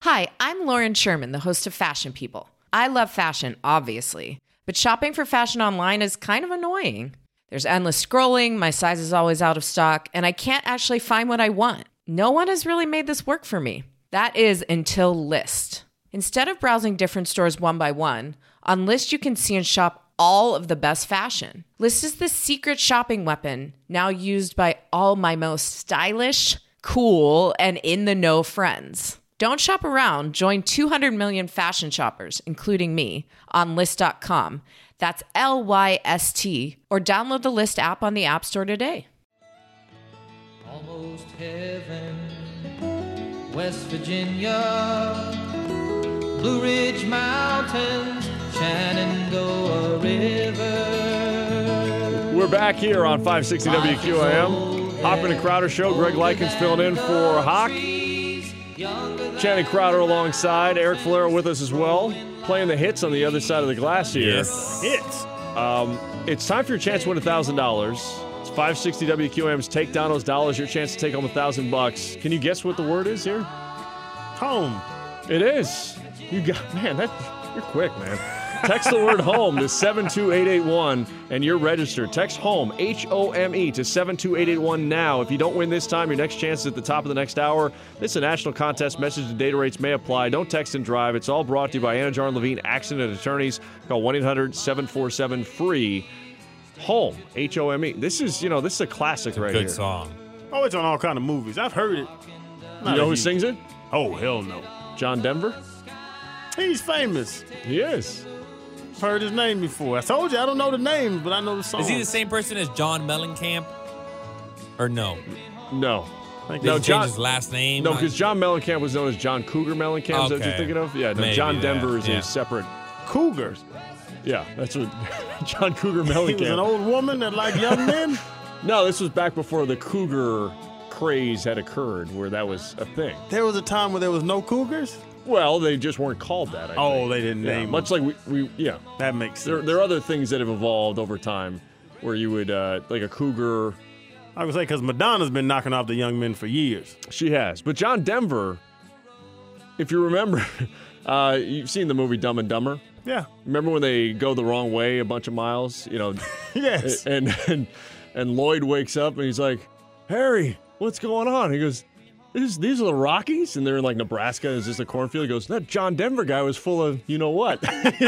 Hi, I'm Lauren Sherman, the host of Fashion People. I love fashion, obviously, but shopping for fashion online is kind of annoying. There's endless scrolling, my size is always out of stock, and I can't actually find what I want. No one has really made this work for me. That is until Lyst. Instead of browsing different stores one by one, on Lyst you can see and shop all of the best fashion. Lyst is the secret shopping weapon, now used by all my most stylish, cool, and in-the-know friends. Don't shop around. Join 200 million fashion shoppers, including me, on Lyst.com. That's Lyst, or download the Lyst app on the App Store today. Almost heaven, West Virginia, Blue Ridge Mountains, Shenandoah River. We're back here on 560 WQAM. Hoffman and Crowder Show. Greg Likens filling in for Hawk. Channing Crowder alongside. Eric Falero with us as well. Playing the hits on the other side of the glass here. Yes. Hits. It's time for your chance to win $1,000. It's 560 WQAM's Take Down Those Dollars. Your chance to take home $1,000. Can you guess what the word is here? Home. It is. You got, man, you're quick, man. Text the word home to 72881 and you're registered. Text home, H-O-M-E, to 72881 now. If you don't win this time, your next chance is at the top of the next hour. This is a national contest. Message and data rates may apply. Don't text and drive. It's all brought to you by Anna and Levine Accident Attorneys. Call 1-800-747-FREE. Home, H-O-M-E. This is a classic right here. Good song. Oh, it's on all kind of movies. I've heard it. You know who sings it? Oh, hell no. John Denver? He's famous. He is. I've heard his name before. I told you I don't know the names, but I know the song. Is he the same person as John Mellencamp? Or no? No. Did he change his last name? No, because John Mellencamp was known as John Cougar Mellencamp. Is that what you're thinking of? Yeah, no, Maybe John Denver is that, a separate. Cougars. Yeah, that's what John Cougar Mellencamp. He was an old woman that liked young men? No, this was back before the cougar craze had occurred, where that was a thing. There was a time where there was no cougars? Well, they just weren't called that, I think. They didn't name much them. like we That makes sense. There are other things that have evolved over time where you would, like a cougar. I would say because Madonna's been knocking off the young men for years. She has. But John Denver, if you remember, you've seen the movie Dumb and Dumber. Yeah. Remember when they go the wrong way a bunch of miles? Yes. And Lloyd wakes up and he's like, Harry, what's going on? He goes, these are the Rockies? And they're in like Nebraska. Is this a cornfield? He goes, that John Denver guy was full of you know what.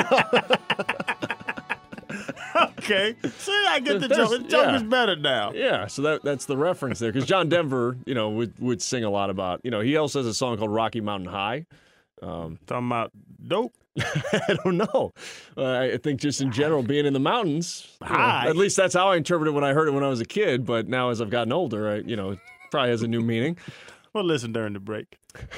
Okay. See, I get the joke. The joke is better now. Yeah, so that's the reference there. Because John Denver, would sing a lot about, he also has a song called Rocky Mountain High. Talking about dope? I don't know. I think just in general, being in the mountains, at least that's how I interpreted it when I heard it when I was a kid. But now as I've gotten older, it probably has a new meaning. Well, listen during the break.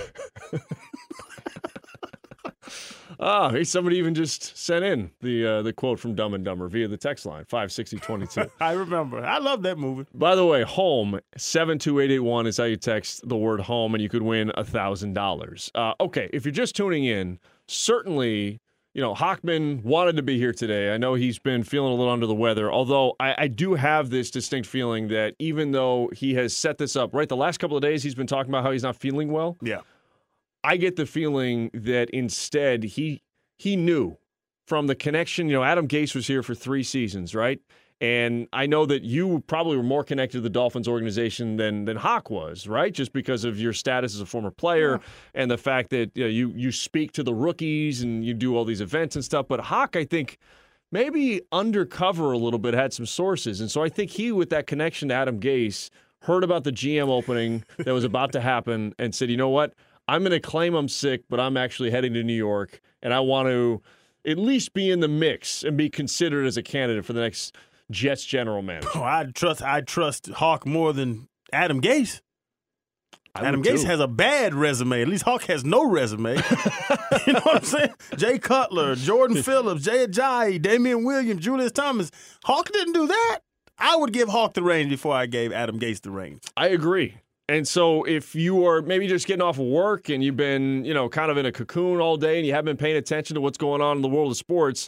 Somebody even just sent in the quote from Dumb and Dumber via the text line, 56022. I remember. I love that movie. By the way, home, 72881 is how you text the word home, and you could win $1,000. Okay, if you're just tuning in, certainly, Hochman wanted to be here today. I know he's been feeling a little under the weather, although I do have this distinct feeling that even though he has set this up, right, the last couple of days he's been talking about how he's not feeling well. Yeah. I get the feeling that instead he knew from the connection. Adam Gase was here for 3 seasons, right? And I know that you probably were more connected to the Dolphins organization than Hawk was, right? Just because of your status as a former player and the fact that you speak to the rookies and you do all these events and stuff. But Hawk, I think, maybe undercover a little bit, had some sources. And so I think he, with that connection to Adam Gase, heard about the GM opening that was about to happen and said, you know what? I'm going to claim I'm sick, but I'm actually heading to New York, and I want to at least be in the mix and be considered as a candidate for the next Jets general manager. Oh, I trust Hawk more than Adam Gase. Adam Gase has a bad resume. At least Hawk has no resume. You know what I'm saying? Jay Cutler, Jordan Phillips, Jay Ajayi, Damian Williams, Julius Thomas. Hawk didn't do that. I would give Hawk the reins before I gave Adam Gase the reins. I agree. And so if you are maybe just getting off of work and you've been, kind of in a cocoon all day and you haven't been paying attention to what's going on in the world of sports,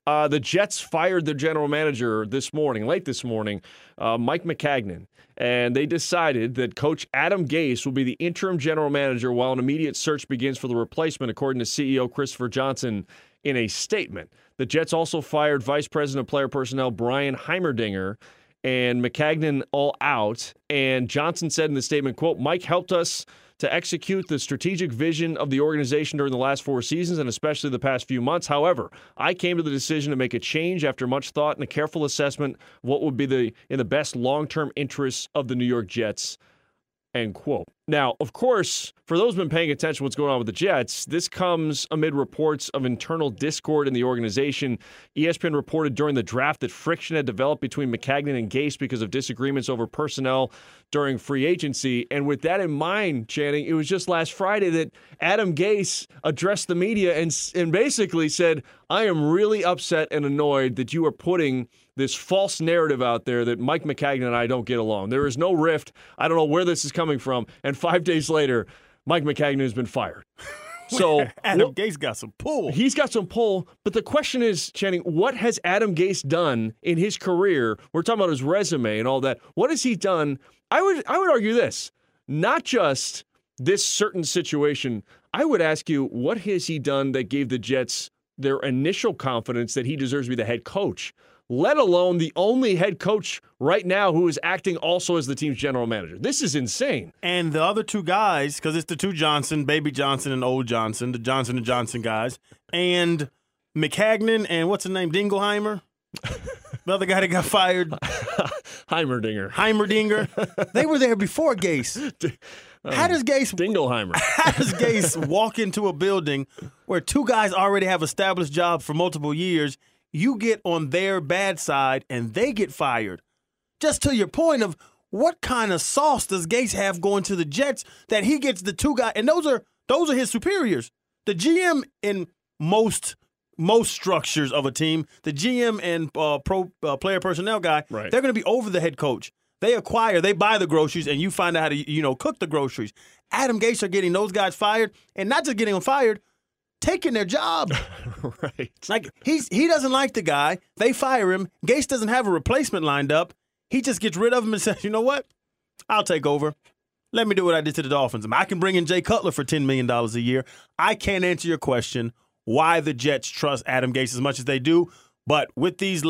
The Jets fired their general manager late this morning, Mike Maccagnan, and they decided that Coach Adam Gase will be the interim general manager while an immediate search begins for the replacement, according to CEO Christopher Johnson in a statement. The Jets also fired Vice President of Player Personnel Brian Heimerdinger and Maccagnan all out. And Johnson said in the statement, quote, Mike helped us to execute the strategic vision of the organization during the last 4 seasons and especially the past few months. However, I came to the decision to make a change after much thought and a careful assessment of what would be in the best long-term interests of the New York Jets, end quote. Now, of course, for those who've been paying attention to what's going on with the Jets, this comes amid reports of internal discord in the organization. ESPN reported during the draft that friction had developed between Maccagnan and Gase because of disagreements over personnel during free agency. And with that in mind, Channing, it was just last Friday that Adam Gase addressed the media and basically said, I am really upset and annoyed that you are putting this false narrative out there that Mike Maccagnan and I don't get along. There is no rift. I don't know where this is coming from. And 5 days later, Mike Maccagnan has been fired. So Adam Gase got some pull. He's got some pull. But the question is, Channing, what has Adam Gase done in his career? We're talking about his resume and all that. What has he done? I would argue this, not just this certain situation. I would ask you, what has he done that gave the Jets their initial confidence that he deserves to be the head coach, let alone the only head coach right now who is acting also as the team's general manager? This is insane. And the other two guys, because it's the two Johnson, Baby Johnson and Old Johnson, the Johnson & Johnson guys, and Maccagnan and what's his name, Dingleheimer? The other guy that got fired. Heimerdinger. They were there before Gase. How does Gase Dingleheimer. How does Gase walk into a building where two guys already have established jobs for multiple years? You get on their bad side and they get fired. Just to your point of what kind of sauce does Gase have going to the Jets that he gets the two guys, and those are his superiors. The GM in most structures of a team, the GM and player personnel guy, right, they're going to be over the head coach. They buy the groceries, and you find out how to, cook the groceries. Adam Gase are getting those guys fired, and not just getting them fired, taking their job. Right. Like, he doesn't like the guy. They fire him. Gase doesn't have a replacement lined up. He just gets rid of him and says, you know what? I'll take over. Let me do what I did to the Dolphins. I can bring in Jay Cutler for $10 million a year. I can't answer your question why the Jets trust Adam Gase as much as they do. But with this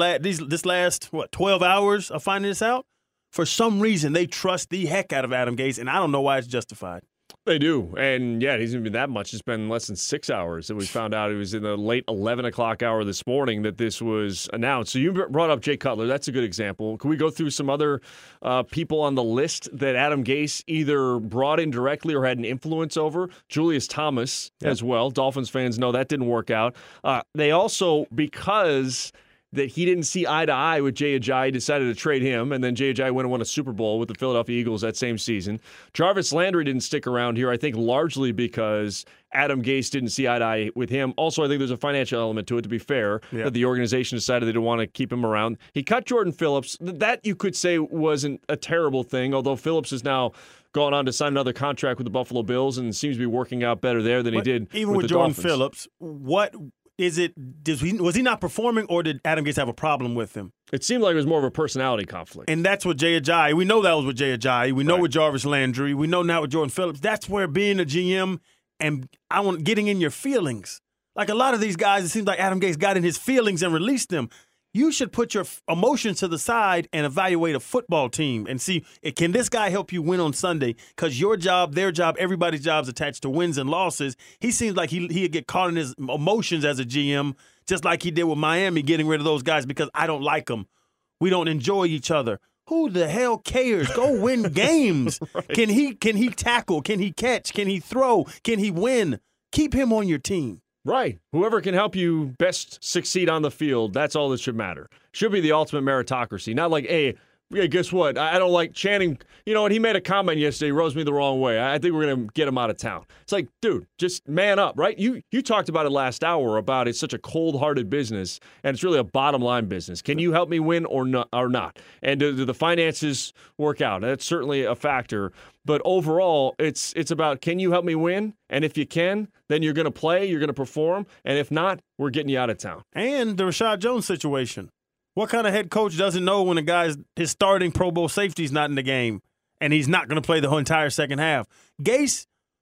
last 12 hours of finding this out, for some reason, they trust the heck out of Adam Gase, and I don't know why it's justified. They do. And, yeah, it hasn't been that much. It's been less than 6 hours that we found out. It was in the late 11 o'clock hour this morning that this was announced. So you brought up Jay Cutler. That's a good example. Can we go through some other people on the list that Adam Gase either brought in directly or had an influence over? Julius Thomas as well. Dolphins fans know that didn't work out. They also, because that he didn't see eye to eye with Jay Ajayi, decided to trade him, and then Jay Ajayi went and won a Super Bowl with the Philadelphia Eagles that same season. Jarvis Landry didn't stick around here, I think largely because Adam Gase didn't see eye to eye with him. Also, I think there's a financial element to it, to be fair, that the organization decided they didn't want to keep him around. He cut Jordan Phillips. That, you could say, wasn't a terrible thing, although Phillips has now gone on to sign another contract with the Buffalo Bills and seems to be working out better there than he did even with the Jordan Dolphins. Phillips. What is it? Was he not performing, or did Adam Gase have a problem with him? It seemed like it was more of a personality conflict. And that's what Jay Ajayi. We know that was with Jay Ajayi. We know with Jarvis Landry. We know now with Jordan Phillips. That's where being a GM and getting in your feelings. Like a lot of these guys, it seems like Adam Gase got in his feelings and released them. You should put your emotions to the side and evaluate a football team and see, can this guy help you win on Sunday? Because your job, their job, everybody's job is attached to wins and losses. He seems like he'd get caught in his emotions as a GM, just like he did with Miami, getting rid of those guys because I don't like them. We don't enjoy each other. Who the hell cares? Go win games. Right. Can he tackle? Can he catch? Can he throw? Can he win? Keep him on your team. Right. Whoever can help you best succeed on the field, that's all that should matter. Should be the ultimate meritocracy. Not like, hey, guess what? I don't like Channing. You know what? He made a comment yesterday, rose me the wrong way. I think we're going to get him out of town. It's like, dude, just man up, right? You talked about it last hour about it's such a cold-hearted business, and it's really a bottom-line business. Can you help me win or not? And do the finances work out? That's certainly a factor. But overall, it's about, can you help me win? And if you can, then you're going to play, you're going to perform. And if not, we're getting you out of town. And the Rashad Jones situation. What kind of head coach doesn't know when his starting Pro Bowl safety is not in the game and he's not going to play the whole entire second half? Gase,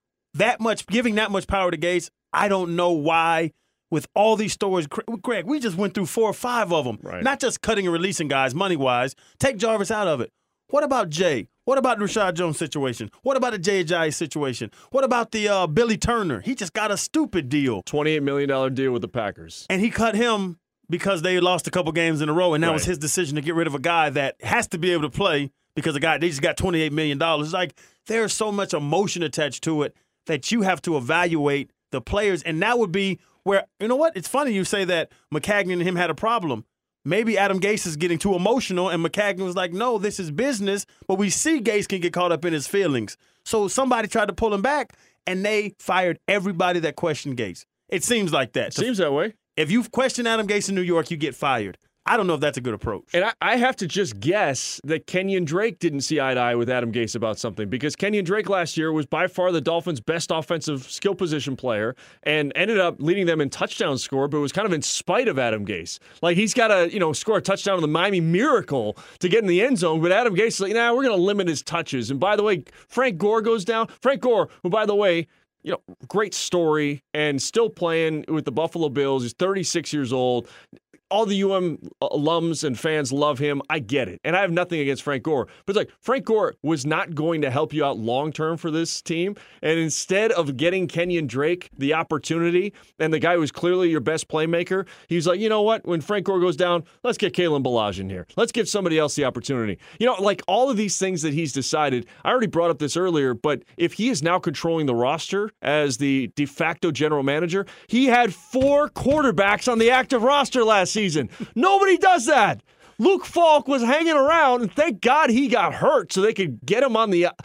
giving that much power to Gase, I don't know why. With all these stories, Greg, we just went through 4 or 5 of them. Right. Not just cutting and releasing guys money-wise. Take Jarvis out of it. What about Jay? What about the Rashad Jones situation? What about the Jay Ajayi situation? What about the Billy Turner? He just got a stupid deal. $28 million deal with the Packers. And he cut him because they lost a couple games in a row, and that was his decision to get rid of a guy that has to be able to play because they just got $28 million. It's like there's so much emotion attached to it that you have to evaluate the players, and that would be where, you know what? It's funny you say that Maccagnan and him had a problem. Maybe Adam Gase is getting too emotional, and Maccagnan was like, no, this is business, but we see Gase can get caught up in his feelings. So somebody tried to pull him back, and they fired everybody that questioned Gase. It seems like that. Seems that way. If you question Adam Gase in New York, you get fired. I don't know if that's a good approach. And I have to just guess that Kenyon Drake didn't see eye to eye with Adam Gase about something, because Kenyon Drake last year was by far the Dolphins' best offensive skill position player and ended up leading them in touchdown score, but it was kind of in spite of Adam Gase. Like, he's got to, score a touchdown on the Miami Miracle to get in the end zone, but Adam Gase is like, we're going to limit his touches. And by the way, Frank Gore goes down. Frank Gore, who, by the way, great story and still playing with the Buffalo Bills. He's 36 years old. All the alums and fans love him. I get it. And I have nothing against Frank Gore. But it's like, Frank Gore was not going to help you out long-term for this team. And instead of getting Kenyon Drake the opportunity, and the guy who was clearly your best playmaker, he's like, you know what? When Frank Gore goes down, let's get Kalen Ballage in here. Let's give somebody else the opportunity. Like all of these things that he's decided, I already brought up this earlier, but if he is now controlling the roster as the de facto general manager, he had 4 quarterbacks on the active roster last season. Nobody does that. Luke Falk was hanging around, and thank God he got hurt so they could get him on the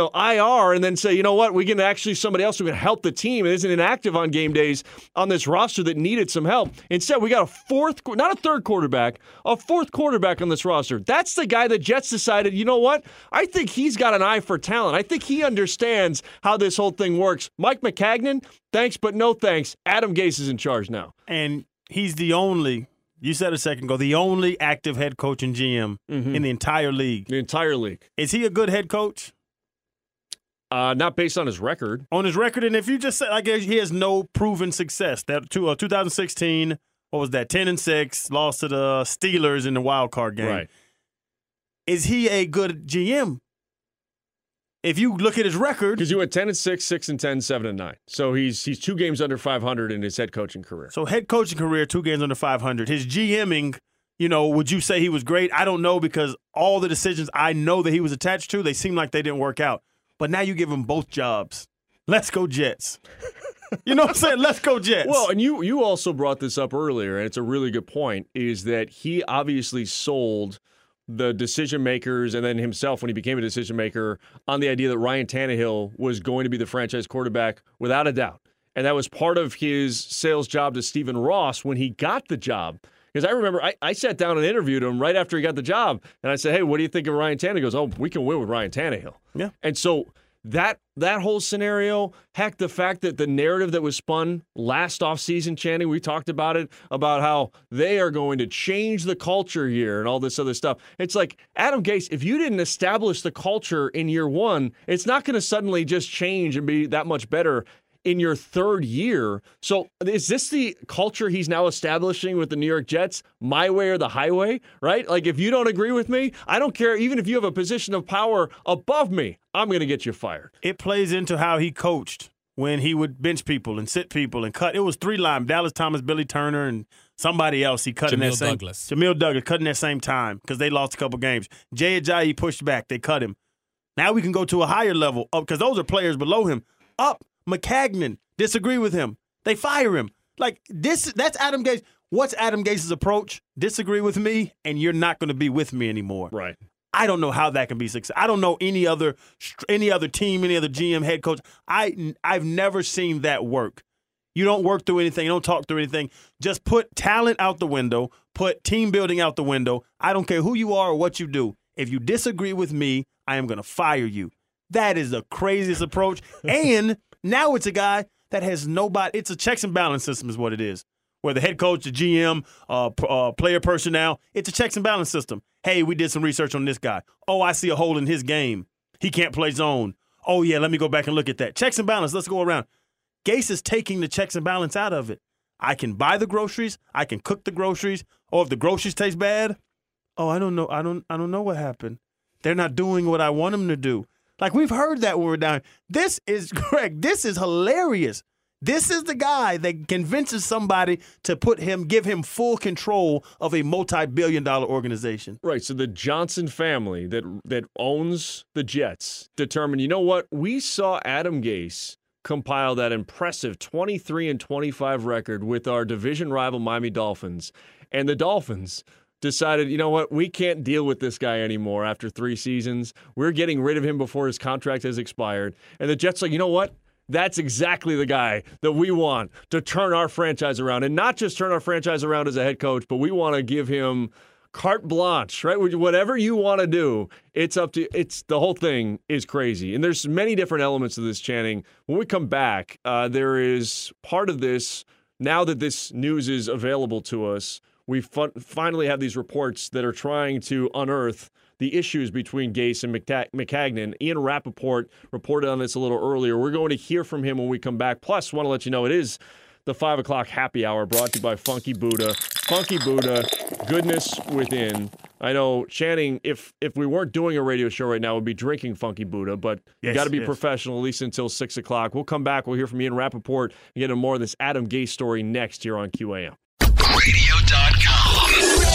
IR and then say, you know what, we can actually somebody else who can help the team and isn't inactive on game days on this roster that needed some help. Instead, we got not a third quarterback, a 4th quarterback on this roster. That's the guy the Jets decided, you know what, I think he's got an eye for talent. I think he understands how this whole thing works. Mike Maccagnan, thanks but no thanks. Adam Gase is in charge now. And he's the only... You said a second ago, the only active head coach and GM in the entire league. The entire league. Is he a good head coach? Not based on his record. On his record, and if you just say, like, he has no proven success. That 2016, what was that? 10-6, lost to the Steelers in the wild card game. Right. Is he a good GM? If you look at his record, because you went 10-6, 6-10, 7-9. So he's 2 games under 500 in his head coaching career. So head coaching career, 2 games under 500. His GMing, would you say he was great? I don't know, because all the decisions I know that he was attached to, they seem like they didn't work out. But now you give him both jobs. Let's go Jets. You know what I'm saying? Let's go Jets. Well, and you also brought this up earlier, and it's a really good point, is that he obviously sold the decision makers and then himself when he became a decision maker on the idea that Ryan Tannehill was going to be the franchise quarterback without a doubt. And that was part of his sales job to Stephen Ross when he got the job. Because I remember I sat down and interviewed him right after he got the job. And I said, hey, what do you think of Ryan Tannehill? He goes, oh, we can win with Ryan Tannehill. Yeah. And so that whole scenario, heck, the fact that the narrative that was spun last offseason, Channing, we talked about it, about how they are going to change the culture here and all this other stuff. It's like, Adam Gase, if you didn't establish the culture in year 1, it's not going to suddenly just change and be that much better in your 3rd year. So is this the culture he's now establishing with the New York Jets? My way or the highway, right? Like, if you don't agree with me, I don't care. Even if you have a position of power above me, I'm going to get you fired. It plays into how he coached when he would bench people and sit people and cut. It was 3 line, Dallas Thomas, Billy Turner, and somebody else he cut in that same. Jamil Douglas cut in that same time because they lost a couple games. Jay Ajayi pushed back. They cut him. Now we can go to a higher level up because those are players below him. Up. Maccagnan, disagree with him. They fire him. Like, that's Adam Gase. What's Adam Gase's approach? Disagree with me, and you're not going to be with me anymore. Right. I don't know how that can be success. I don't know any other team, any other GM, head coach. I've never seen that work. You don't work through anything. You don't talk through anything. Just put talent out the window. Put team building out the window. I don't care who you are or what you do. If you disagree with me, I am going to fire you. That is the craziest approach. And now it's a guy that has nobody. It's a checks and balance system is what it is. Where the head coach, the GM, player personnel, it's a checks and balance system. Hey, we did some research on this guy. Oh, I see a hole in his game. He can't play zone. Oh, yeah, let me go back and look at that. Checks and balance, let's go around. Gase is taking the checks and balance out of it. I can buy the groceries. I can cook the groceries. Or if the groceries taste bad, oh, I don't know. I don't know what happened. They're not doing what I want them to do. Like, we've heard that when we're down. This is correct. This is hilarious. This is the guy that convinces somebody to give him full control of a multi-billion-dollar organization. Right. So the Johnson family that owns the Jets determined, you know what? We saw Adam Gase compile that impressive 23-25 record with our division rival Miami Dolphins. And the Dolphins decided, you know what, we can't deal with this guy anymore after 3 seasons. We're getting rid of him before his contract has expired. And the Jets are like, you know what? That's exactly the guy that we want to turn our franchise around. And not just turn our franchise around as a head coach, but we want to give him carte blanche, right? Whatever you want to do, it's up to the whole thing is crazy. And there's many different elements of this, Channing. When we come back, there is part of this, now that this news is available to us, we finally have these reports that are trying to unearth the issues between Gase and Maccagnan. Ian Rappaport reported on this a little earlier. We're going to hear from him when we come back. Plus, want to let you know it is the 5 o'clock happy hour brought to you by Funky Buddha. Funky Buddha, goodness within. I know, Channing, if we weren't doing a radio show right now, we'd be drinking Funky Buddha, but you got to be professional at least until 6 o'clock. We'll come back. We'll hear from Ian Rappaport and get into more of this Adam Gase story next here on QAM. Radio.com.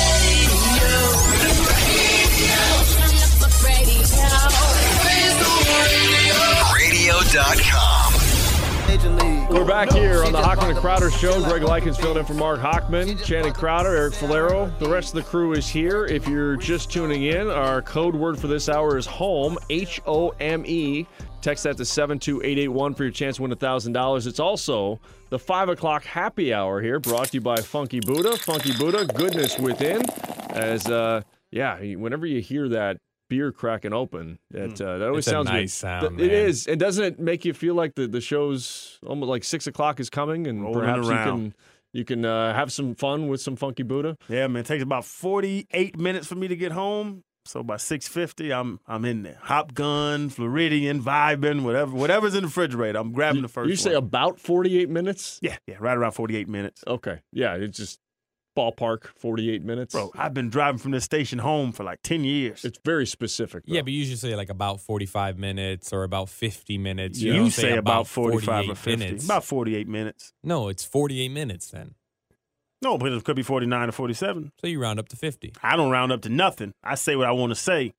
Radio.com. We're back here on the Hochman and Crowder Show. Greg Likens filled in for Mark Hochman, Channing Crowder, Eric Falero. The rest of the crew is here. If you're just tuning in, our code word for this hour is HOME, HOME. Text that to 72881 for your chance to win $1,000. It's also the 5 o'clock happy hour here, brought to you by Funky Buddha. Funky Buddha, goodness within. As, whenever you hear that beer cracking open, that always sounds a nice good. sound, It man. is. And doesn't it make you feel like the show's almost like 6 o'clock is coming and Rolling perhaps around. you can have some fun with some Funky Buddha? Yeah, man, it takes about 48 minutes for me to get home. So by 6:50, I'm in there. Hop Gun, Floridian, vibing, whatever's in the refrigerator. I'm grabbing the first one. You say about 48 minutes? Yeah, right around 48 minutes. Okay. Yeah, it's just ballpark 48 minutes. Bro, I've been driving from this station home for like 10 years. It's very specific, though. Yeah, but you usually say like about 45 minutes or about 50 minutes. You don't say about 45 or 48 50. minutes. About 48 minutes. No, it's 48 minutes then. No, but it could be 49 or 47. So you round up to 50. I don't round up to nothing. I say what I want to say.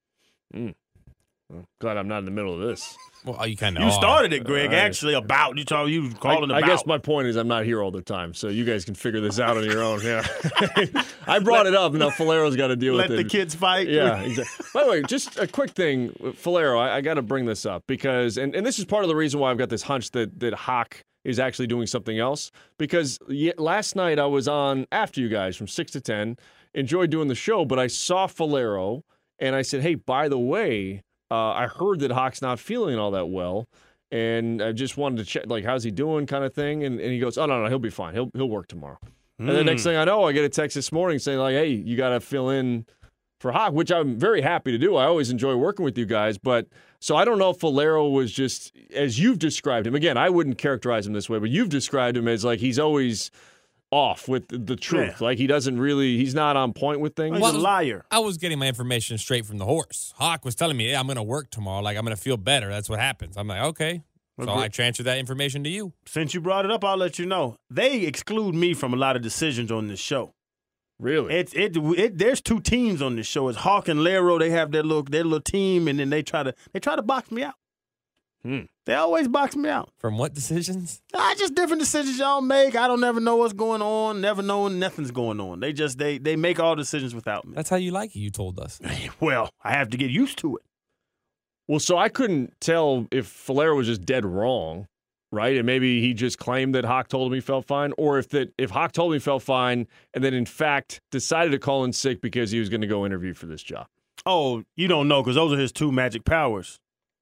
Well, glad I'm not in the middle of this. Well, you kind of You started it, Greg, actually, about. You calling I about. guess my point is I'm not here all the time, so you guys can figure this out on your own. Yeah, I brought it up. Now Falero's got to deal Let with it. the kids fight. Yeah, exactly. By the way, just a quick thing, Falero, I got to bring this up because, and this is part of the reason why I've got this hunch that Hawk is actually doing something else. Because last night I was on after you guys from 6 to 10, enjoyed doing the show, but I saw Falero and I said, hey, by the way, I heard that Hawk's not feeling all that well. And I just wanted to check, like, how's he doing kind of thing. And he goes, oh, no, he'll be fine. He'll work tomorrow. And the next thing I know, I get a text this morning saying, like, hey, you got to fill in for Hawk, which I'm very happy to do. I always enjoy working with you guys. But so I don't know if Falero was just, as you've described him, again, I wouldn't characterize him this way, but you've described him as like he's always off with the truth. Yeah. Like he's not on point with things. He's a liar. I was getting my information straight from the horse. Hawk was telling me, hey, I'm going to work tomorrow. Like, I'm going to feel better. That's what happens. I'm like, okay. So I transferred that information to you. Since you brought it up, I'll let you know. They exclude me from a lot of decisions on this show. Really? There's 2 teams on this show. It's Hawk and Lero. They have their little team, and then they try to box me out. They always box me out. From what decisions? Just different decisions y'all make. I don't never know what's going on. Never know when nothing's going on. They make all decisions without me. That's how you like it, you told us. Well, I have to get used to it. Well, so I couldn't tell if Falero was just dead wrong, right? And maybe he just claimed that Hawk told him he felt fine, or if Hawk told him he felt fine and then in fact decided to call in sick because he was going to go interview for this job. Oh, you don't know because those are his 2 magic powers.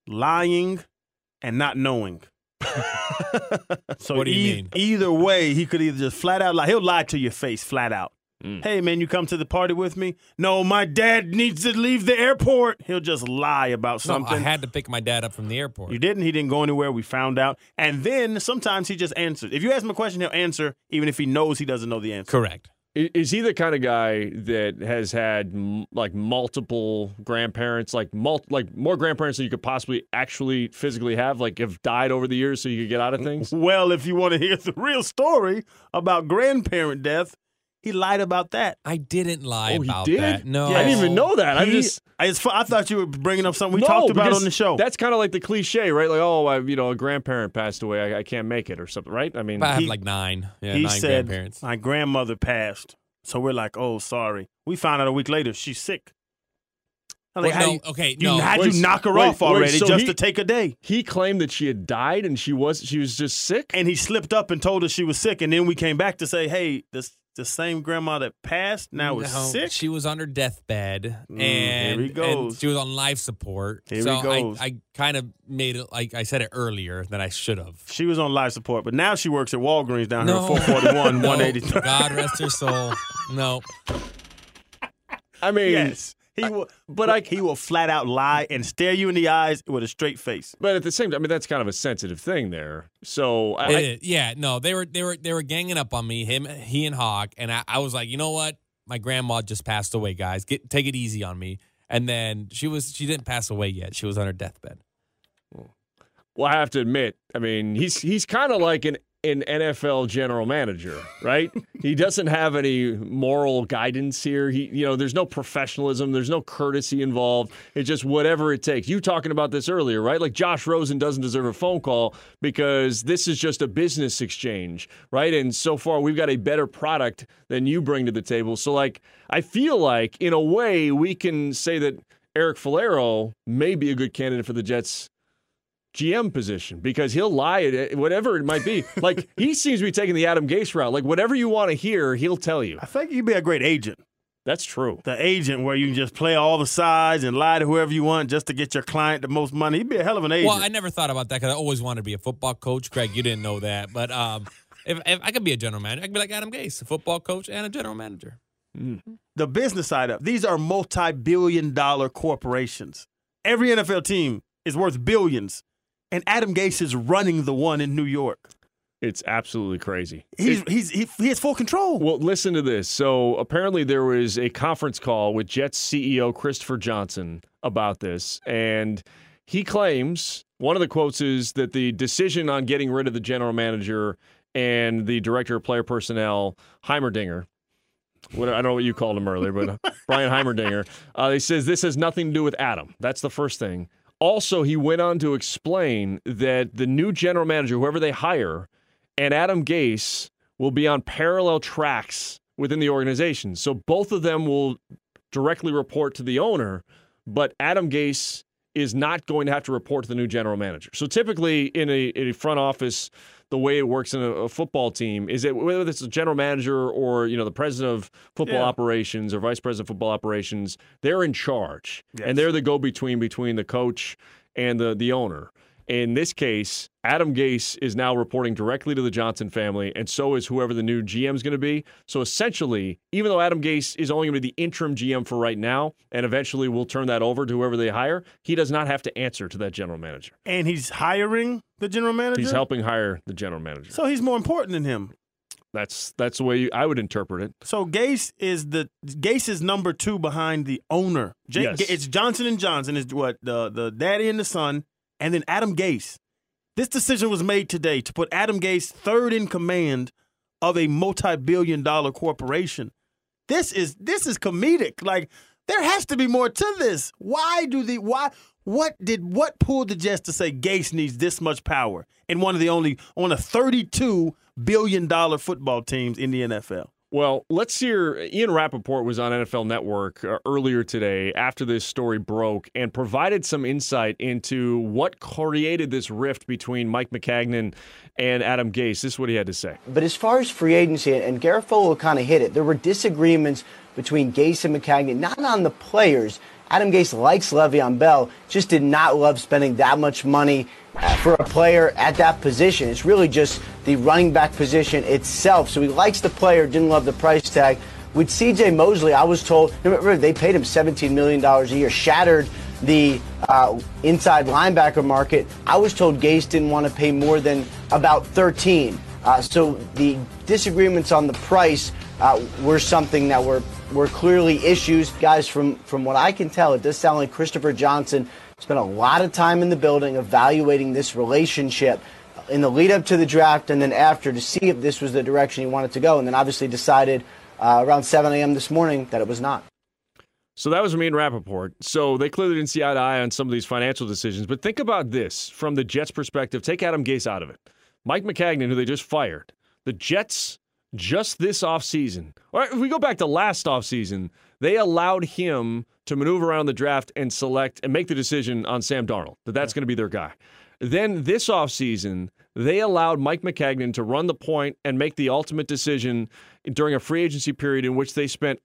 lying and not knowing. So what do you mean? Either way, he could either just flat out lie. He'll lie to your face flat out. Hey, man, you come to the party with me? No, my dad needs to leave the airport. He'll just lie about something. No, I had to pick my dad up from the airport. You didn't. He didn't go anywhere. We found out. And then sometimes he just answers. If you ask him a question, he'll answer even if he knows he doesn't know the answer. Correct. Is he the kind of guy that has had like multiple grandparents, like more grandparents than you could possibly actually physically have, like have died over the years so you could get out of things? Well, if you want to hear the real story about grandparent death, he lied about that. I didn't lie about he did? that. No. I didn't even know that. I thought you were bringing up something we talked about on the show. That's kind of like the cliche, right? Like, a grandparent passed away. I can't make it or something, right? I mean, I have like 9. Yeah, he 9 said, grandparents. my grandmother passed. So we're like, oh, sorry. We found out a week later she's sick. I'm like, How'd you knock her off already so to take a day? He claimed that she had died and she was just sick? And he slipped up and told us she was sick. And then we came back to say, hey, the same grandma that passed now is sick? She was on her deathbed, and, here he goes. and she was on life support. Here so he goes. I kind of made it like I said it earlier than I should have. She was on life support, but now she works at Walgreens down here at 441, 183. God rest her soul. No. I mean, yes. He will flat out lie and stare you in the eyes with a straight face. But at the same time, that's kind of a sensitive thing there. So they were ganging up on me, he and Hawk, and I was like, you know what? My grandma just passed away, guys. Take it easy on me. And then she didn't pass away yet. She was on her deathbed. Well, I have to admit, I mean, he's kind of like an NFL general manager, right? He doesn't have any moral guidance here. There's no professionalism. There's no courtesy involved. It's just whatever it takes. You talking about this earlier, right? Like Josh Rosen doesn't deserve a phone call because this is just a business exchange, right? And so far, we've got a better product than you bring to the table. So, I feel like, in a way, we can say that Eric Falero may be a good candidate for the Jets GM position because he'll lie at whatever it might be. Like, he seems to be taking the Adam Gase route. Like, whatever you want to hear, he'll tell you. I think you'd be a great agent. That's true. The agent where you can just play all the sides and lie to whoever you want just to get your client the most money. He'd be a hell of an agent. Well, I never thought about that because I always wanted to be a football coach. Craig, you didn't know that. But if I could be a general manager, I could be like Adam Gase, a football coach and a general manager. The business side of these are multi-billion-dollar corporations. Every NFL team is worth billions. And Adam Gase is running the one in New York. It's absolutely crazy. He has full control. Well, listen to this. So apparently there was a conference call with Jets CEO Christopher Johnson about this. And he claims, one of the quotes is that the decision on getting rid of the general manager and the director of player personnel, Heimerdinger, I don't know what you called him earlier, but Brian Heimerdinger, he says this has nothing to do with Adam. That's the first thing. Also, he went on to explain that the new general manager, whoever they hire, and Adam Gase will be on parallel tracks within the organization. So both of them will directly report to the owner, but Adam Gase is not going to have to report to the new general manager. So typically in a front office, the way it works in a football team is that whether it's a general manager or the president of football operations or vice president of football operations, they're in charge. Yes. And they're the go-between between the coach and the owner. In this case, Adam Gase is now reporting directly to the Johnson family, and so is whoever the new GM is going to be. So essentially, even though Adam Gase is only going to be the interim GM for right now, and eventually will turn that over to whoever they hire, he does not have to answer to that general manager. And he's hiring the general manager? He's helping hire the general manager. So he's more important than him. That's the way I would interpret it. So Gase is number 2 behind the owner. Yes. It's Johnson & Johnson is what the daddy and the son. And then Adam Gase. This decision was made today to put Adam Gase third in command of a multi-billion-dollar corporation. This is comedic. Like, there has to be more to this. What pulled the Jets to say Gase needs this much power in one of 32 billion-dollar football teams in the NFL? Well, let's hear. Ian Rappaport was on NFL Network earlier today after this story broke and provided some insight into what created this rift between Mike Maccagnan and Adam Gase. This is what he had to say. But as far as free agency, and Garafolo kind of hit it, there were disagreements between Gase and Maccagnan, not on the players, Adam Gase likes Le'Veon Bell, just did not love spending that much money for a player at that position. It's really just the running back position itself. So he likes the player, didn't love the price tag. With C.J. Mosley, I was told, remember, they paid him $17 million a year, shattered the inside linebacker market. I was told Gase didn't want to pay more than about 13. So the disagreements on the price were something that were clearly issues. Guys, from what I can tell, it does sound like Christopher Johnson spent a lot of time in the building evaluating this relationship in the lead up to the draft and then after to see if this was the direction he wanted to go, and then obviously decided around 7 a.m. this morning that it was not. So that was me and Rappaport. So they clearly didn't see eye to eye on some of these financial decisions. But think about this from the Jets' perspective. Take Adam Gase out of it. Mike Maccagnan, who they just fired. The Jets, just this offseason, or if we go back to last offseason, they allowed him to maneuver around the draft and select and make the decision on Sam Darnold, that's going to be their guy. Then this offseason, they allowed Mike Maccagnan to run the point and make the ultimate decision during a free agency period in which they spent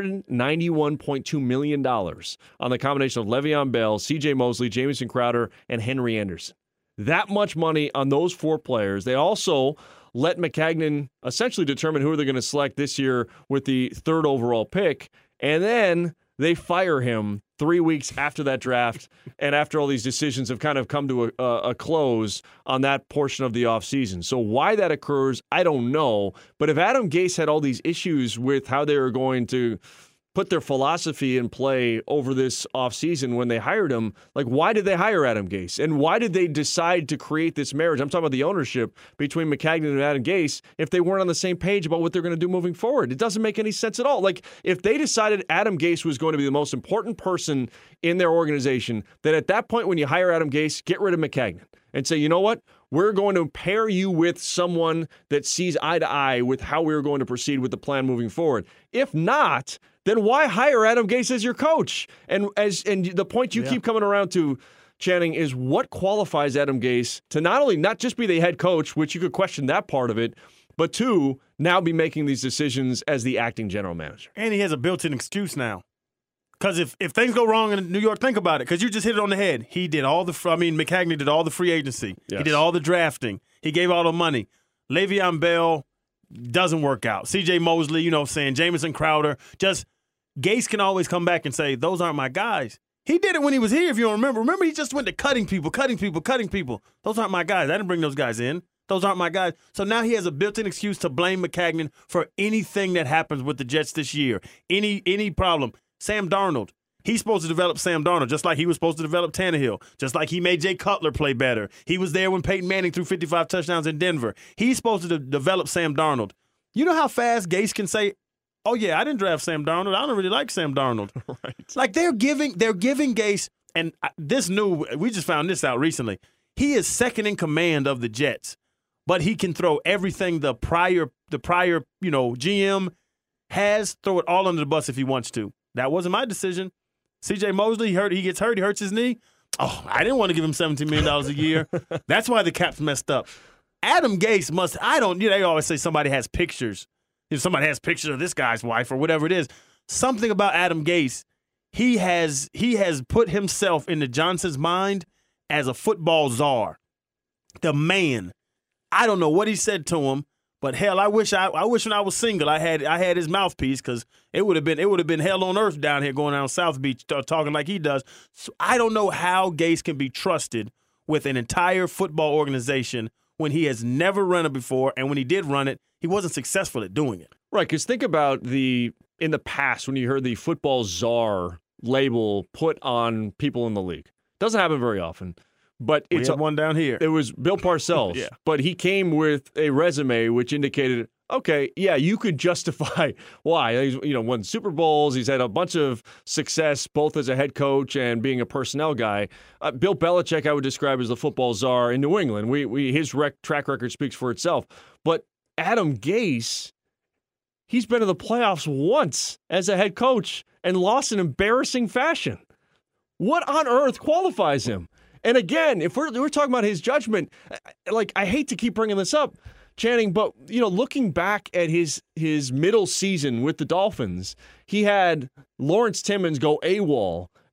$191.2 million on the combination of Le'Veon Bell, C.J. Mosley, Jamison Crowder, and Henry Anderson. That much money on those four players. They also let Maccagnan essentially determine who they're going to select this year with the third overall pick, and then they fire him 3 weeks after that draft and after all these decisions have kind of come to a close on that portion of the offseason. So why that occurs, I don't know. But if Adam Gase had all these issues with how they were going to put their philosophy in play over this offseason when they hired him, like, why did they hire Adam Gase? And why did they decide to create this marriage? I'm talking about the ownership between Maccagnan and Adam Gase if they weren't on the same page about what they're going to do moving forward. It doesn't make any sense at all. Like, if they decided Adam Gase was going to be the most important person in their organization, then at that point when you hire Adam Gase, get rid of Maccagnan and say, you know what? We're going to pair you with someone that sees eye to eye with how we're going to proceed with the plan moving forward. If not, then why hire Adam Gase as your coach? And the point you keep coming around to, Channing, is what qualifies Adam Gase to not just be the head coach, which you could question that part of it, but to now be making these decisions as the acting general manager. And he has a built-in excuse now. Because if things go wrong in New York, think about it. Because you just hit it on the head. He did Maccagnan did all the free agency. Yes. He did all the drafting. He gave all the money. Le'Veon Bell doesn't work out. C.J. Mosley, Jamison Crowder. Just Gase can always come back and say, those aren't my guys. He did it when he was here, if you don't remember. Remember, he just went to cutting people. Those aren't my guys. I didn't bring those guys in. Those aren't my guys. So now he has a built-in excuse to blame Maccagnan for anything that happens with the Jets this year. Any problem. Sam Darnold. He's supposed to develop Sam Darnold just like he was supposed to develop Tannehill, just like he made Jay Cutler play better. He was there when Peyton Manning threw 55 touchdowns in Denver. He's supposed to develop Sam Darnold. You know how fast Gase can say, oh, yeah, I didn't draft Sam Darnold. I don't really like Sam Darnold. Right. Like they're giving Gase, and we just found this out recently. He is second in command of the Jets, but he can throw everything the prior GM has, throw it all under the bus if he wants to. That wasn't my decision. C.J. Mosley, he gets hurt, he hurts his knee. Oh, I didn't want to give him $17 million a year. That's why the cap's messed up. Adam Gase they always say somebody has pictures. If somebody has pictures of this guy's wife or whatever it is, something about Adam Gase, he has put himself into Johnson's mind as a football czar. The man. I don't know what he said to him. But hell, I wish when I was single I had his mouthpiece, because it would have been hell on earth down here going down South Beach talking like he does. So I don't know how Gase can be trusted with an entire football organization when he has never run it before, and when he did run it, he wasn't successful at doing it. Right, because think about in the past when you heard the football czar label put on people in the league. Doesn't happen very often. But we had one down here. It was Bill Parcells. Yeah. But he came with a resume which indicated, okay, yeah, you could justify why. He's won Super Bowls. He's had a bunch of success both as a head coach and being a personnel guy. Bill Belichick I would describe as the football czar in New England. His track record speaks for itself. But Adam Gase, he's been to the playoffs once as a head coach and lost in embarrassing fashion. What on earth qualifies him? And again, if we're talking about his judgment, like, I hate to keep bringing this up, Channing, but looking back at his middle season with the Dolphins, he had Lawrence Timmons go AWOL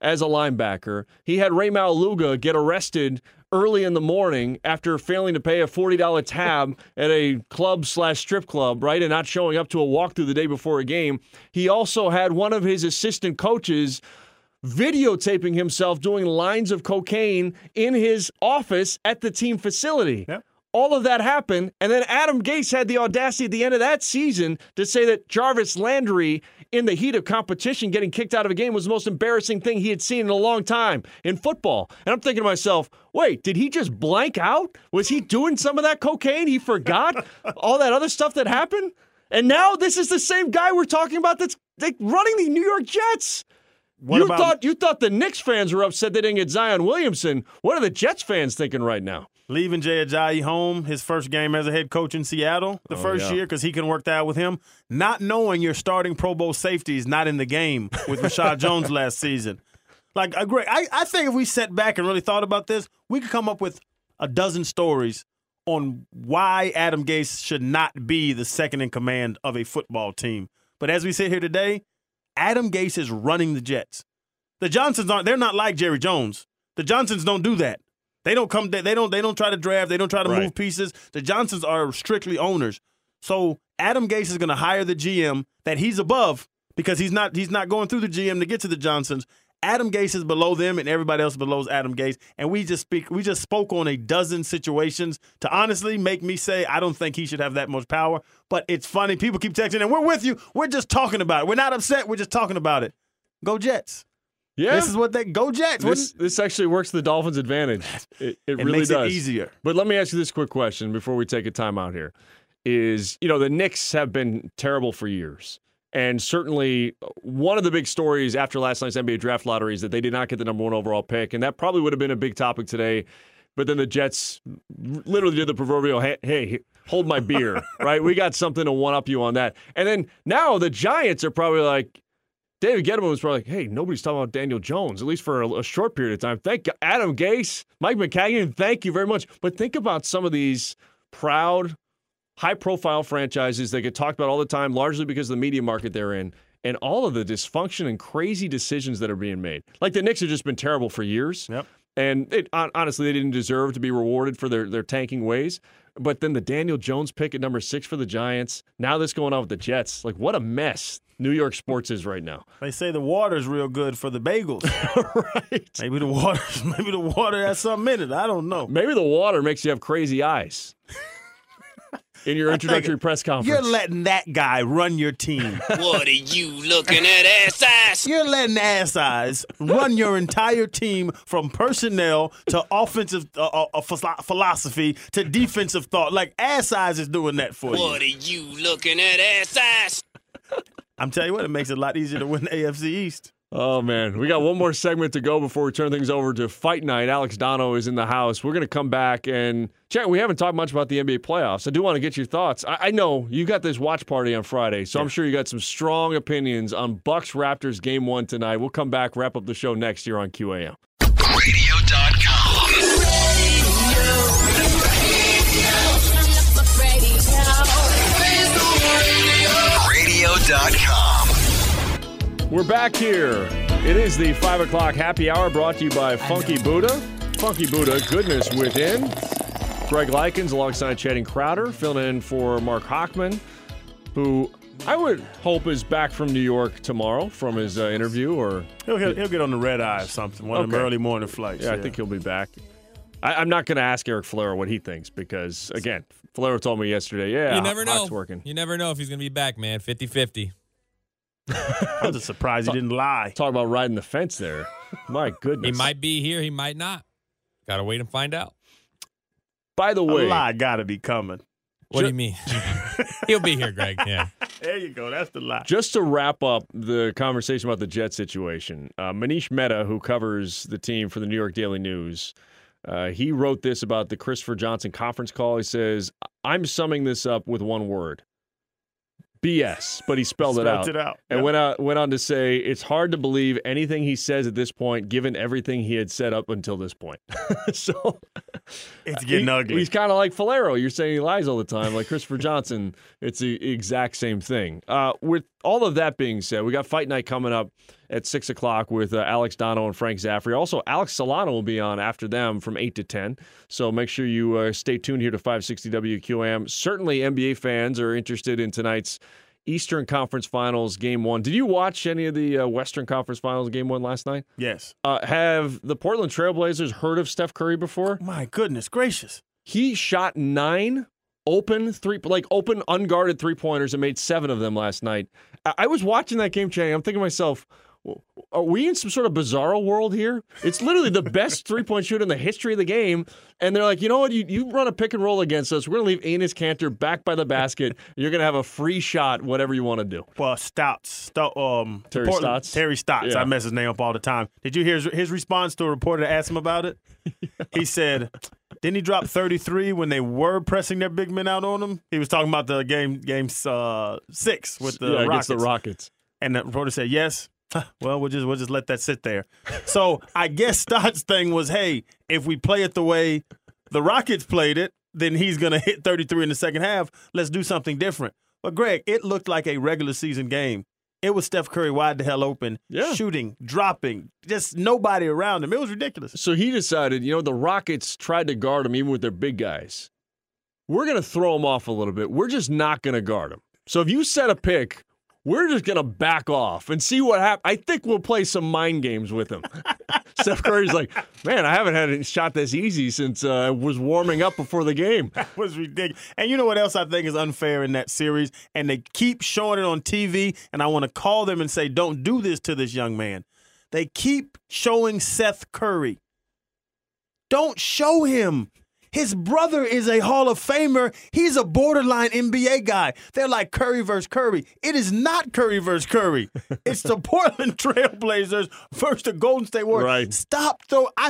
as a linebacker. He had Ray Maualuga get arrested early in the morning after failing to pay a $40 tab at a club/strip club, right, and not showing up to a walkthrough the day before a game. He also had one of his assistant coaches videotaping himself doing lines of cocaine in his office at the team facility. Yep. All of that happened, and then Adam Gase had the audacity at the end of that season to say that Jarvis Landry, in the heat of competition, getting kicked out of a game was the most embarrassing thing he had seen in a long time in football. And I'm thinking to myself, wait, did he just blank out? Was he doing some of that cocaine? He forgot all that other stuff that happened? And now this is the same guy we're talking about that's running the New York Jets. You thought the Knicks fans were upset they didn't get Zion Williamson. What are the Jets fans thinking right now? Leaving Jay Ajayi home, his first game as a head coach in Seattle the first year because he can work that out with him. Not knowing your starting Pro Bowl safety is not in the game with Rashad Jones last season. Like, I think if we sat back and really thought about this, we could come up with a dozen stories on why Adam Gase should not be the second in command of a football team. But as we sit here today, Adam Gase is running the Jets. The Johnsons they're not like Jerry Jones. The Johnsons don't do that. They don't try to draft, they don't try to move pieces. The Johnsons are strictly owners. So Adam Gase is going to hire the GM that he's above because he's not going through the GM to get to the Johnsons. Adam Gase is below them and everybody else below Adam Gase. And we just spoke on a dozen situations to honestly make me say I don't think he should have that much power. But it's funny. People keep texting and we're with you. We're just talking about it. We're not upset. We're just talking about it. Go Jets. Yeah. This is what go Jets. This actually works to the Dolphins' advantage. It really makes does. It easier. But let me ask you this quick question before we take a timeout here. The Knicks have been terrible for years. And certainly one of the big stories after last night's NBA draft lottery is that they did not get the number 1 overall pick. And that probably would have been a big topic today. But then the Jets literally did the proverbial, hey, hold my beer, right? We got something to one-up you on that. And then now the Giants are probably like, David Gettleman was probably like, hey, nobody's talking about Daniel Jones, at least for a short period of time. Thank God. Adam Gase, Mike McCagnon, thank you very much. But think about some of these proud, high-profile franchises that get talked about all the time, largely because of the media market they're in, and all of the dysfunction and crazy decisions that are being made. Like the Knicks have just been terrible for years. Yep. And honestly, they didn't deserve to be rewarded for their tanking ways. But then the Daniel Jones pick at number 6 for the Giants. Now this going on with the Jets. Like, what a mess New York sports is right now. They say the water's real good for the bagels. Right. Maybe the water has something in it. I don't know. Maybe the water makes you have crazy eyes. In your introductory press conference. You're letting that guy run your team. What are you looking at, ass? You're letting ass eyes run your entire team from personnel to offensive philosophy to defensive thought. Like ass eyes is doing that for you. What are you looking at, ass? I'm telling you what, it makes it a lot easier to win the AFC East. Oh, man. We got one more segment to go before we turn things over to Fight Night. Alex Dono is in the house. We're going to come back and check. We haven't talked much about the NBA playoffs. I do want to get your thoughts. I know you got this watch party on Friday, so I'm sure you got some strong opinions on Bucks-Raptors Game 1 tonight. We'll come back, wrap up the show next year on QAM. Radio.com. Radio.com. We're back here. It is the 5 o'clock happy hour brought to you by Funky Buddha. Funky Buddha, goodness within. Greg Likens alongside Channing Crowder, filling in for Mark Hochman, who I would hope is back from New York tomorrow from his interview. Or He'll get on the red eye or something, one of them early morning flights. Yeah, I think he'll be back. I'm not going to ask Eric Fleur what he thinks because, again, Fleur told me yesterday, you never know. Hoch's working. You never know if he's going to be back, man. 50-50. I'm just surprised he didn't lie. Talk about riding the fence there. My goodness. He might be here. He might not. Got to wait and find out. By the way, a lie got to be coming. What do you mean? He'll be here, Greg. Yeah. There you go. That's the lie. Just to wrap up the conversation about the Jet situation, Manish Mehta, who covers the team for the New York Daily News, he wrote this about the Christopher Johnson conference call. He says, I'm summing this up with one word. BS, but he spelled it out. And went on to say, it's hard to believe anything he says at this point, given everything he had said up until this point. So it's getting ugly. He's kind of like Falero. You're saying he lies all the time. Like Christopher Johnson, it's the exact same thing. With all of that being said, we got Fight Night coming up at 6 o'clock with Alex Dono and Frank Zaffrey. Also, Alex Solano will be on after them from 8 to 10. So make sure you stay tuned here to 560 WQAM. Certainly NBA fans are interested in tonight's Eastern Conference Finals Game 1. Did you watch any of the Western Conference Finals Game 1 last night? Yes. Have the Portland Trailblazers heard of Steph Curry before? My goodness gracious. He shot 9 open unguarded three-pointers and made 7 of them last night. I was watching that game, Channing. I'm thinking to myself, are we in some sort of bizarro world here? It's literally the best three-point shooter in the history of the game. And they're like, you know what? You run a pick and roll against us. We're going to leave Enes Kanter back by the basket. You're going to have a free shot, whatever you want to do. Well, Terry Stotts. Yeah. I mess his name up all the time. Did you hear his response to a reporter that asked him about it? He said, didn't he drop 33 when they were pressing their big men out on him? He was talking about the game 6 with the Rockets. Against the Rockets. And the reporter said, yes. Well, we'll just let that sit there. So I guess Stott's thing was, hey, if we play it the way the Rockets played it, then he's going to hit 33 in the second half. Let's do something different. But, Greg, it looked like a regular season game. It was Steph Curry wide the hell open, shooting, dropping, just nobody around him. It was ridiculous. So he decided, the Rockets tried to guard him even with their big guys. We're going to throw him off a little bit. We're just not going to guard him. So if you set a pick, we're just going to back off and see what happens. I think we'll play some mind games with him. Steph Curry's like, man, I haven't had a shot this easy since I was warming up before the game. That was ridiculous. And you know what else I think is unfair in that series? And they keep showing it on TV, and I want to call them and say, don't do this to this young man. They keep showing Seth Curry. Don't show him. His brother is a Hall of Famer. He's a borderline NBA guy. They're like Curry versus Curry. It is not Curry versus Curry. It's the Portland Trailblazers versus the Golden State Warriors. Right. Stop though. I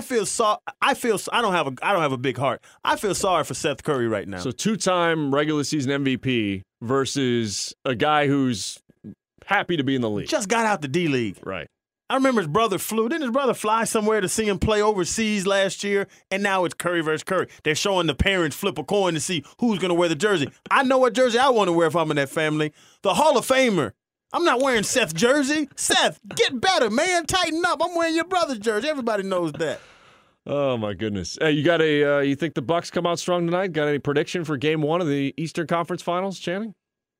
don't have a big heart. I feel sorry for Seth Curry right now. So 2-time regular season MVP versus a guy who's happy to be in the league. Just got out the D League. Right. I remember his brother flew. Didn't his brother fly somewhere to see him play overseas last year? And now it's Curry versus Curry. They're showing the parents flip a coin to see who's going to wear the jersey. I know what jersey I want to wear if I'm in that family. The Hall of Famer. I'm not wearing Seth's jersey. Seth, get better, man. Tighten up. I'm wearing your brother's jersey. Everybody knows that. Oh, my goodness. Hey, you think the Bucks come out strong tonight? Got any prediction for Game 1 of the Eastern Conference Finals, Channing?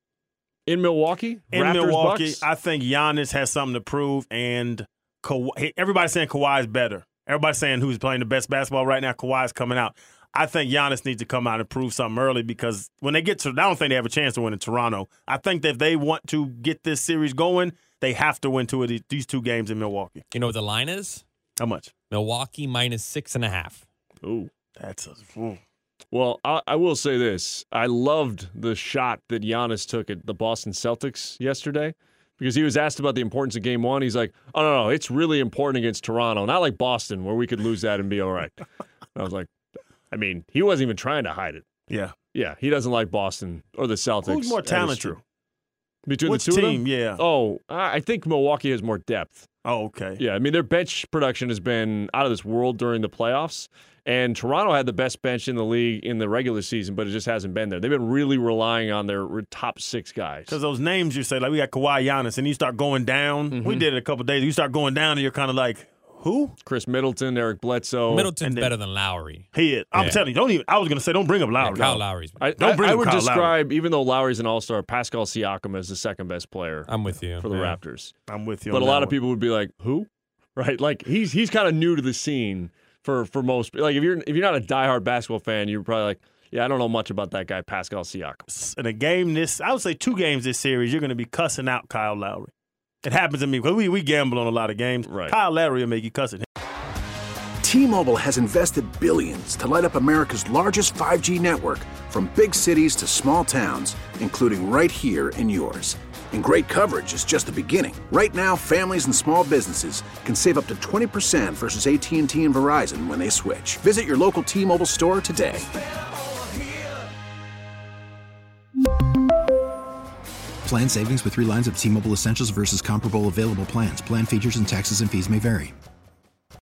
In Milwaukee? Bucks? I think Giannis has something to prove, and everybody's saying Kawhi's better. Everybody's saying who's playing the best basketball right now, Kawhi's coming out. I think Giannis needs to come out and prove something early because when they get to – I don't think they have a chance to win in Toronto. I think that if they want to get this series going, they have to win these 2 games in Milwaukee. You know what the line is? How much? Milwaukee minus 6.5. Ooh. That's a Well, I will say this. I loved the shot that Giannis took at the Boston Celtics yesterday because he was asked about the importance of Game 1. He's like, oh, no, it's really important against Toronto. Not like Boston where we could lose that and be all right. I was like, he wasn't even trying to hide it. Yeah. Yeah, he doesn't like Boston or the Celtics. Who's more talented? Between Which the two team? of them? Yeah. Oh, I think Milwaukee has more depth. Oh, okay. Yeah, their bench production has been out of this world during the playoffs. And Toronto had the best bench in the league in the regular season, but it just hasn't been there. They've been really relying on their top 6 guys. Because those names you say, like we got Kawhi, Giannis, and you start going down. Mm-hmm. We did it a couple of days. You start going down, and you're kind of like, who? Chris Middleton, Eric Bledsoe. Middleton's better than Lowry. He is. I'm telling you, I was going to say, don't bring up Lowry. Yeah, Kyle Lowry's. I would describe, even though Lowry's an all-star, Pascal Siakam as the second best player. I'm with you. For the Raptors. I'm with you. But a lot of people would be like, who? Right? Like, he's kind of new to the scene. For most, like if you're not a diehard basketball fan, you're probably like, yeah, I don't know much about that guy, Pascal Siakam. In a game I would say 2 games this series, you're going to be cussing out Kyle Lowry. It happens to me because we gamble on a lot of games. Right. Kyle Lowry will make you cussing. T-Mobile has invested billions to light up America's largest 5G network, from big cities to small towns, including right here in yours. And great coverage is just the beginning. Right now, families and small businesses can save up to 20% versus AT&T and Verizon when they switch. Visit your local T-Mobile store today. Plan savings with 3 lines of T-Mobile Essentials versus comparable available plans. Plan features and taxes and fees may vary.